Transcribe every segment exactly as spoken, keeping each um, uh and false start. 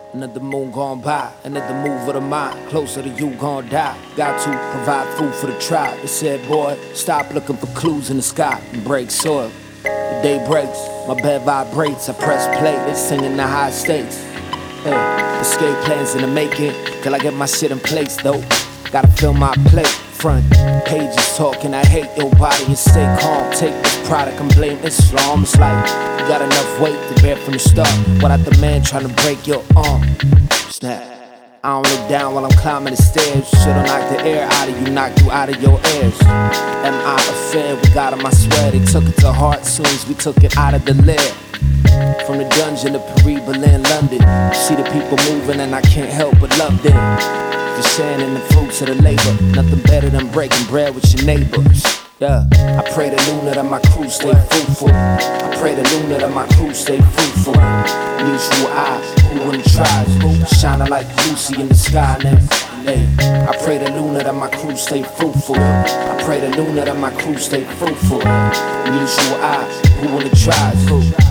Another moon gone by, another move of the mind. Closer to you gon' die. Got to provide food for the tribe. They said, boy, stop looking for clues in the sky and break soil. The day breaks, my bed vibrates. I press play, they singing the high stakes. Hey, escape plans in the making. Till I get my shit in place though. Gotta fill my plate. Front pages talking, I hate your body and stay calm. Take this product and blame Islam. It's like you got enough weight to bear from the start without the man trying to break your arm. Snap. I don't look down while I'm climbing the stairs. Should've knocked the air out of you, knocked you out of your ears. Am I affair? We got him, I swear. They took it to heart soon as we took it out of the lid. From the dungeon to Paris, Berlin, London. See the people moving and I can't help but love them. Just sharing in the fruits of the labor. Nothing better than breaking bread with your neighbors. Yeah, I pray the Luna that my crew stay fruitful. I pray the Luna that my crew stay fruitful. Mutual eyes, who in the tribes, shining like Lucy in the sky now. Hey, I pray the Luna that my crew stay fruitful. I pray the Luna that my crew stay fruitful. Mutual eyes, who in the tribes.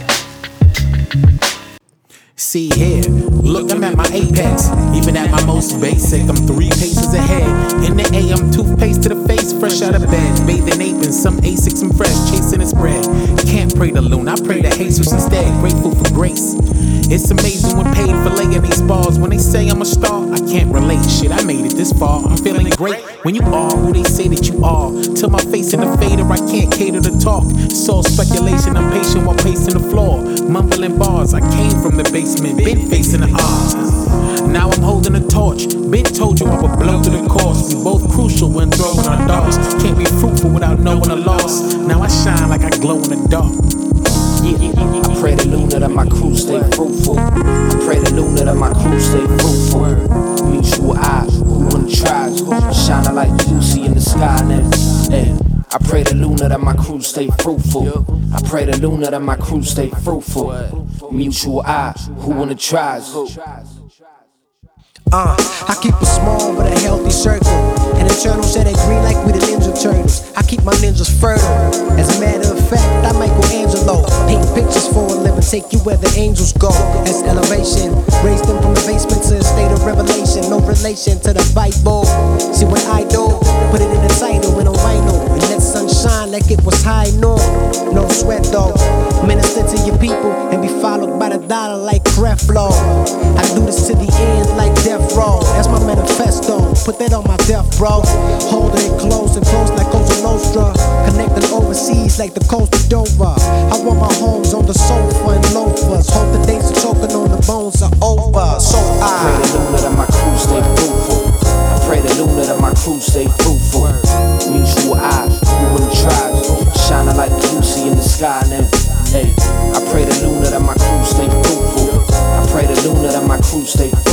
See here, look, I'm at my apex. Even at my most basic, I'm three paces ahead. In the A, I'm toothpaste to the face, fresh out of bed. Bathing ape in some Asics and fresh, chasing its bread. Can't pray to Luna, I pray to Jesus instead. Grateful for grace. It's amazing when paid for laying these bars. When they say I'm a star, I can't relate. Shit, I made it this far, I'm feeling great. When you are who they say that you are. Till my face in the fader, I can't cater to talk. It's all speculation, I'm patient while pacing the floor. Mumbling bars, I came from the basement, been facing the odds. Now I'm holding a torch. Been told you I would blow through the course. We both crucial when throwing our darts. Can't be fruitful without knowing a loss. Now I shine like I glow in the dark. Yeah, I pray the Luna that my crew stay fruitful. I pray the Luna that my crew stay fruitful. Mutual eyes, who in the tribes, shining like Lucy in the sky now. Hey, I pray the Luna that my crew stay fruitful. I pray the Luna that my crew stay fruitful. Mutual eyes, who in the tribes. Uh, I keep it small but a healthy circle. And eternal said they green like we the Ninja Turtles. I keep my ninjas fertile. As a matter of fact, I might go Angelo. Paint pictures for a living, take you where the angels go. That's elevation. Raised them from the basement to a state of revelation. No relation to the Bible. See what I do? Put it in the title in a vinyl. And let sun shine like it was high noon. No sweat though. Minister to your people and be followed by the dollar like Creflo. I do this to the end like death row. That's my manifesto. Put that on my death, bro. Holding it close and close like Cosa Nostra. Connecting overseas like the coast of Dover. I want my homes on the sofa and loafers. Hope the days of choking on the bones are over. So I pray the Luna that my crew stay fruitful. I pray the Luna that my crew stay fruitful. Mutual eyes, who in the tribes, shining like Lucy in the sky now. Hey, I pray the Luna that my crew stay fruitful. I pray the Luna that my crew stay fruitful.